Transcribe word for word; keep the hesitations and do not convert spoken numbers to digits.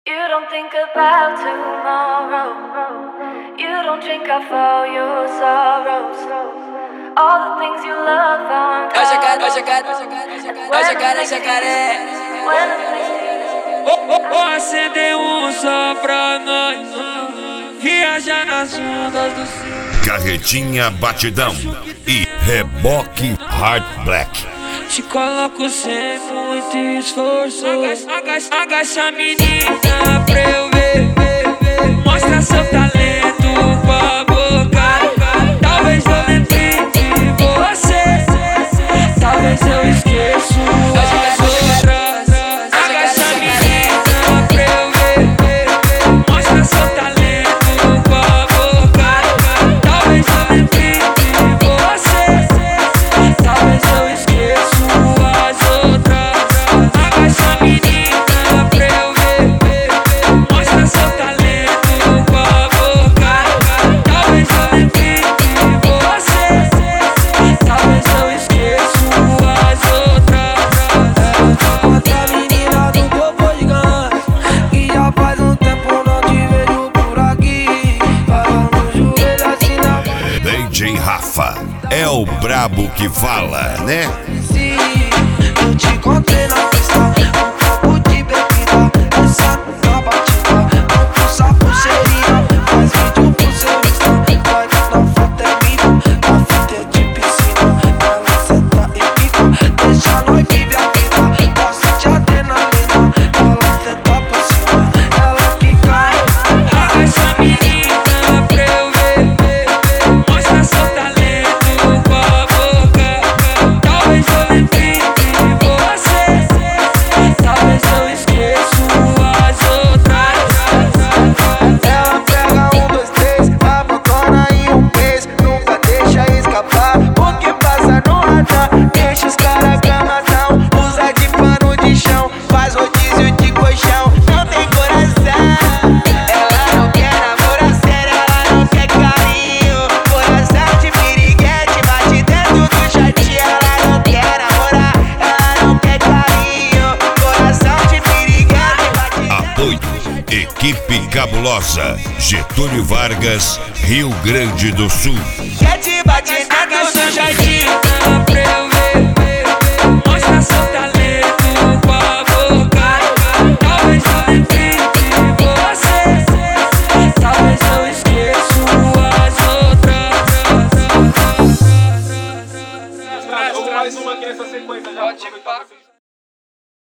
You don't think about tomorrow. You don't drink off all your sorrows. All the things you love aren't É o jacaré, é o jacaré, é o jacaré, é o jacaré. Acender um só pra nós, viajar nas ondas do céu. Carretinha Batidão e Reboque Hard Black. Te coloco sem muito esforço. Agacha, agacha, agacha menina pra eu ver. Mostra seu talento com a boca. Talvez eu lembre de você. Talvez eu esqueça as outras. Agacha menina pra eu ver. Mostra seu talento com a boca. Talvez eu lembre de você. Talvez eu esqueça as outras. Agacha menina pra eu ver. Mostra seu talento com a boca. Talvez eu lembre de você. Talvez eu esqueça as outras. Outra menina do topo gigante, que já faz um tempo não te vejo por aqui. Fala no joelho assim na D J Rafa é o brabo que fala, né? Se eu te encontrei na pista, um copo de bebida, essa na batida, quanto sapo seria? Faz vídeo pro seu Insta, vai na foto é minha, na fita é de piscina. Ela senta e pica, deixa nós viver a vida, gosta de adrenalina. Ela senta por cima, ela quica. Agacha menina pra eu ver. Mostra seu talento com a boca. Talvez eu lembre de você. Talvez eu esqueça as outras. Ela pega um, dois, três, a bocona e um beijo, nunca deixa escapar. O que passa no radar, deixa os caras camatão. Usa de pano de chão, faz rodízio de colchão. Não tem coração, ela não quer namorar sério, ela não quer carinho. Coração de piriguete, bate dentro do jatinho. Ela não quer namorar, ela não quer carinho. Coração de piriguete, bate dentro Apoio Equipe Cabulosa, Getúlio Vargas, Rio Grande do Sul. do jatinho. Bate dentro do jatinho.